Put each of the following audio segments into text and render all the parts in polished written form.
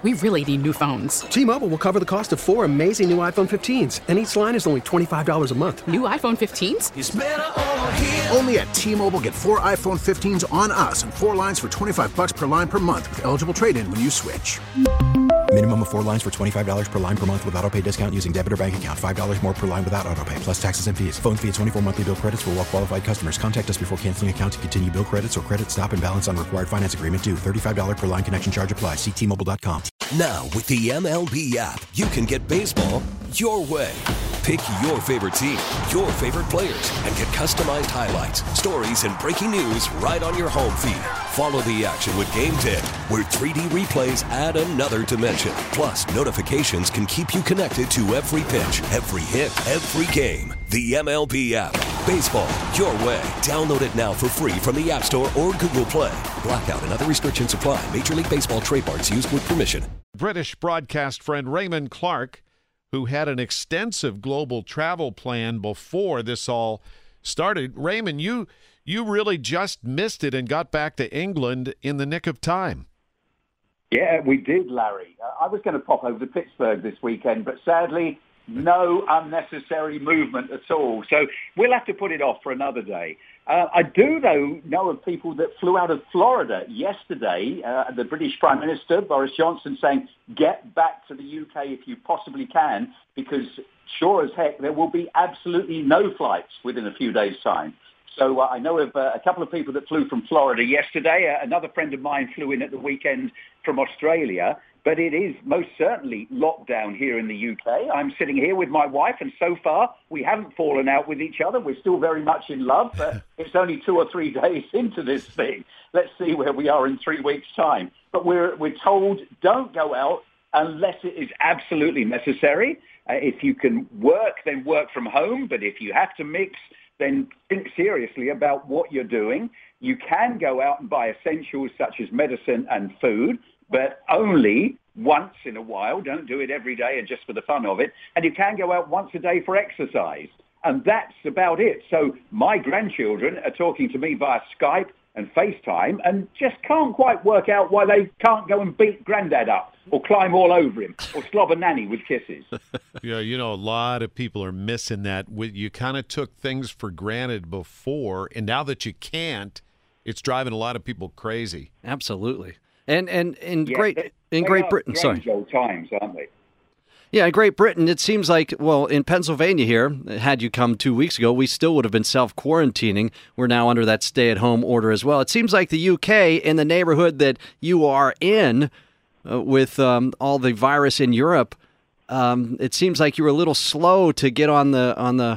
We really need new phones. T-Mobile will cover the cost of 4 amazing new iPhone 15s, and each line is only $25 a month. New iPhone 15s? It's better over here. Only at T-Mobile, get 4 iPhone 15s on us and 4 lines for $25 per line per month with eligible trade-in when you switch. Minimum of 4 lines for $25 per line per month with autopay discount using debit or bank account. $5 more per line without autopay, plus taxes and fees. Phone fee at 24 monthly bill credits for well-qualified customers. Contact us before canceling account to continue bill credits or credit stop and balance on required finance agreement due. $35 per line connection charge applies. See T-Mobile.com. Now, with the MLB app, you can get baseball your way. Pick your favorite team, your favorite players, and get customized highlights, stories, and breaking news right on your home feed. Follow the action with Game Day, where 3D replays add another dimension. Plus, notifications can keep you connected to every pitch, every hit, every game. The MLB app. Baseball your way. Download it now for free from the App Store or Google Play. Blackout and other restrictions apply. Major League Baseball trademarks used with permission. British broadcast friend Raymond Clark, who had an extensive global travel plan before this all started. Raymond, you really just missed it and got back to England in the nick of time. Yeah, we did, Larry. I was going to pop over to Pittsburgh this weekend, but sadly, no unnecessary movement at all. So we'll have to put it off for another day. I do, though, know of people that flew out of Florida yesterday. The British Prime Minister, Boris Johnson, saying, get back to the UK if you possibly can, because sure as heck, there will be absolutely no flights within a few days' time. So I know of a couple of people that flew from Florida yesterday. Another friend of mine flew in at the weekend from Australia. But it is most certainly lockdown here in the UK. I'm sitting here with my wife, and so far we haven't fallen out with each other. We're still very much in love, but it's only 2 or 3 days into this thing. Let's see where we are in 3 weeks' time. But we're told don't go out unless it is absolutely necessary. If you can work, then work from home. But if you have to mix, then think seriously about what you're doing. You can go out and buy essentials such as medicine and food, but only once in a while. Don't do it every day and just for the fun of it. And you can go out once a day for exercise. And that's about it. So my grandchildren are talking to me via Skype and FaceTime and just can't quite work out why they can't go and beat Granddad up or climb all over him or slobber Nanny with kisses. Yeah, a lot of people are missing that. You kind of took things for granted before, and now that you can't, it's driving a lot of people crazy. Absolutely. And in Great Britain, sorry. Old times, aren't they? Yeah, in Great Britain, it seems like, well, in Pennsylvania here, had you come 2 weeks ago, we still would have been self-quarantining. We're now under that stay-at-home order as well. It seems like the UK, in the neighborhood that you are in, with all the virus in Europe, it seems like you were a little slow to get on the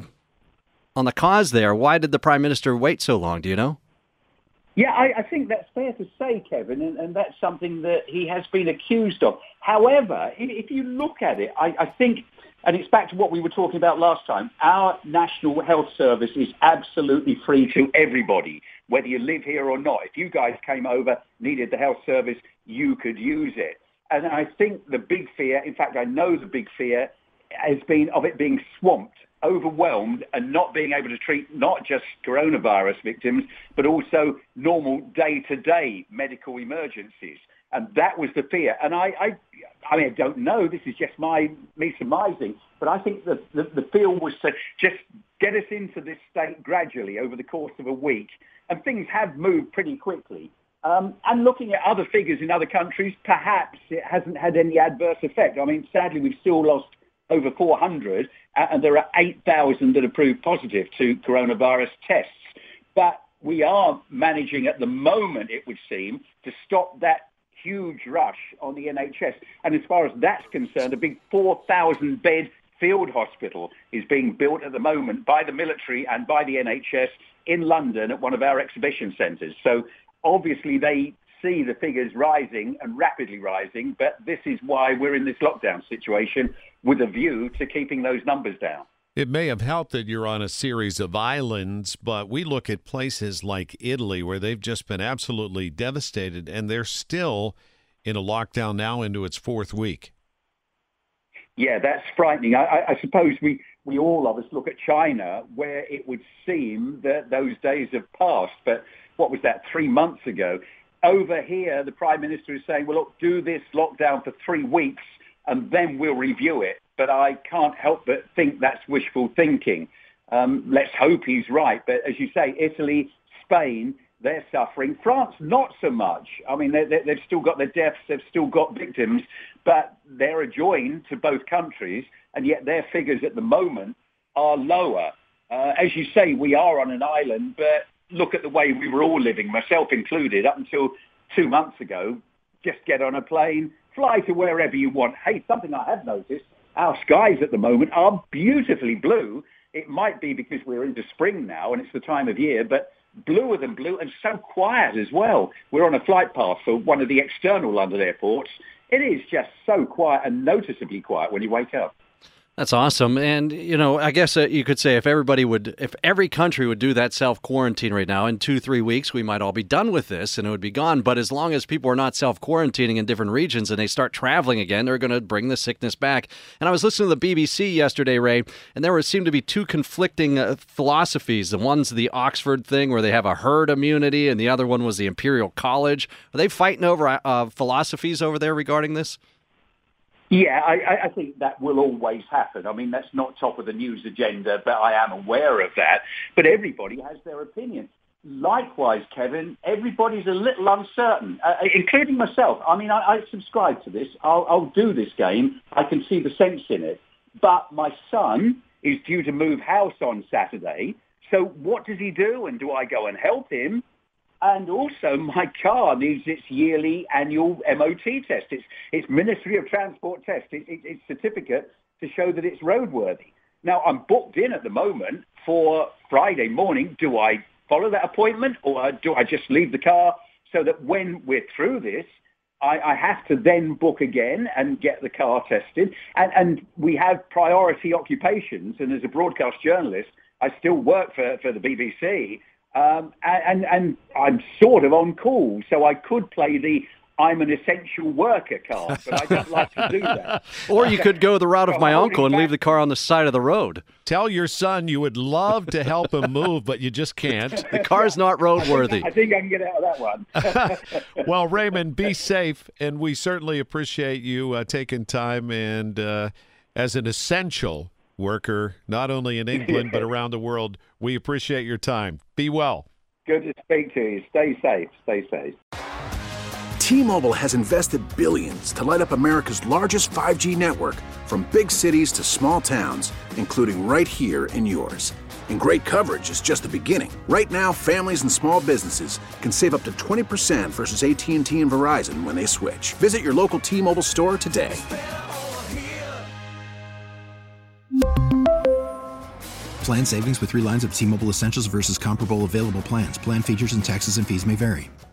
cause there. Why did the Prime Minister wait so long? Do you know? Yeah, I think that's fair to say, Kevin, and that's something that he has been accused of. However, if you look at it, I think, and it's back to what we were talking about last time, our National Health Service is absolutely free to everybody, whether you live here or not. If you guys came over, needed the health service, you could use it. And I think the big fear, in fact, I know the big fear has been of it being swamped, overwhelmed, and not being able to treat not just coronavirus victims, but also normal day-to-day medical emergencies. And that was the fear. And I don't know, this is just me surmising, but I think the feel was to just get us into this state gradually over the course of a week. And things have moved pretty quickly. And looking at other figures in other countries, perhaps it hasn't had any adverse effect. I mean, sadly, we've still lost over 400, and there are 8,000 that are proved positive to coronavirus tests. But we are managing at the moment, it would seem, to stop that huge rush on the NHS. And as far as that's concerned, a big 4,000-bed field hospital is being built at the moment by the military and by the NHS in London at one of our exhibition centres. So obviously they see the figures rising and rapidly rising, but this is why we're in this lockdown situation, with a view to keeping those numbers down. It may have helped that you're on a series of islands, but we look at places like Italy where they've just been absolutely devastated, and they're still in a lockdown now into its 4th week. Yeah, that's frightening. I suppose we all of us look at China, where it would seem that those days have passed. But what was that, 3 months ago? over here, the Prime Minister is saying, well, look, do this lockdown for 3 weeks and then we'll review it. But I can't help but think that's wishful thinking. Let's hope he's right. But as you say, Italy, Spain, they're suffering. France, not so much. I mean, they've still got their deaths, they've still got victims, but they're adjoined to both countries, and yet their figures at the moment are lower. As you say, we are on an island, but look at the way we were all living, myself included, up until 2 months ago. Just get on a plane, fly to wherever you want. Hey, something I have noticed, our skies at the moment are beautifully blue. It might be because we're into spring now and it's the time of year, but bluer than blue and so quiet as well. We're on a flight path for one of the external London airports. It is just so quiet and noticeably quiet when you wake up. That's awesome. And, I guess you could say if every country would do that self-quarantine right now, in 2-3 weeks, we might all be done with this and it would be gone. But as long as people are not self-quarantining in different regions and they start traveling again, they're going to bring the sickness back. And I was listening to the BBC yesterday, Ray, and there seemed to be two conflicting philosophies. The one's the Oxford thing where they have a herd immunity, and the other one was the Imperial College. Are they fighting over philosophies over there regarding this? Yeah, I think that will always happen. I mean, that's not top of the news agenda, but I am aware of that. But everybody has their opinion. Likewise, Kevin, everybody's a little uncertain, including myself. I mean, I subscribe to this. I'll do this game. I can see the sense in it. But my son is due to move house on Saturday. So what does he do? And do I go and help him? And also, my car needs its yearly annual MOT test. It's Ministry of Transport test. It's certificate to show that it's roadworthy. Now, I'm booked in at the moment for Friday morning. Do I follow that appointment, or do I just leave the car so that when we're through this, I have to then book again and get the car tested? And we have priority occupations, and as a broadcast journalist, I still work for the BBC. And I'm sort of on call, so I could play the I'm an essential worker card, but I don't like to do that. Or you could go the route of my uncle and leave the car on the side of the road. Tell your son you would love to help him move, but you just can't. The car's not roadworthy. I think I can get out of that one. Well, Raymond, be safe, and we certainly appreciate you taking time and as an essential worker, not only in England, but around the world. We appreciate your time. Be well. Good to speak to you. Stay safe. Stay safe. T-Mobile has invested billions to light up America's largest 5G network, from big cities to small towns, including right here in yours. And great coverage is just the beginning. Right now, families and small businesses can save up to 20% versus AT&T and Verizon when they switch. Visit your local T-Mobile store today. Plan savings with 3 lines of T-Mobile Essentials versus comparable available plans. Plan features and taxes and fees may vary.